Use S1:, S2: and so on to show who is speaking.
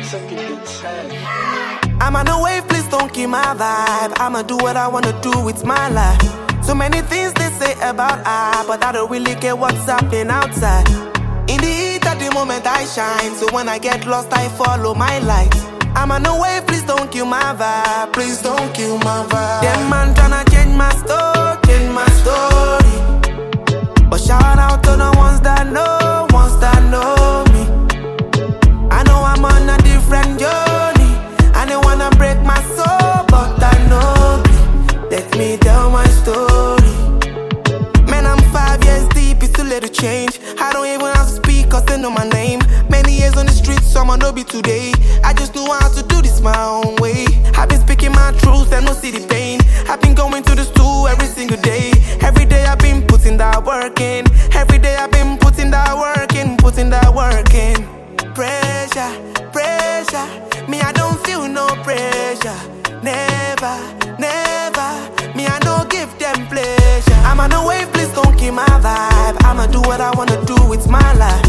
S1: I'm on a wave, please don't kill my vibe. I'ma do what I wanna do with my life. So many things they say about I, but I don't really care what's happening outside. In the heat at the moment I shine, so when I get lost I follow my light. I'm on a wave, please don't kill my vibe. Please don't kill my vibe. Them man tryna change my story, change my story. But shout out to the ones that know me. I know I'm on a different journey. I don't wanna break my soul, but I know me. Let me tell my story. Man, I'm 5 years deep, it's too late to change. I don't even have to speak, cause they know my name. Many years on the streets, so I'ma know be today. I just know how to do this my own way. I've been speaking my truth and no see the pain. I've been going to the stool every single day. Every day I've been putting that work in. Every day I've been putting that work in, putting that work in. Pressure, pressure, me I don't feel no pressure. Never, never, me I don't give them pleasure. I'm on a wave, please don't kill my vibe. I'ma do what I wanna do with my life.